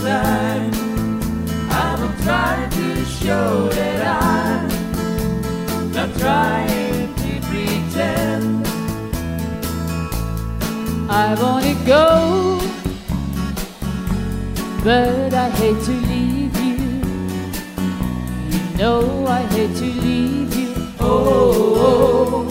time. I'm not trying to show that I'm not trying to pretend. I wanna go, but I hate to leave you. You know I hate to leave you. Oh,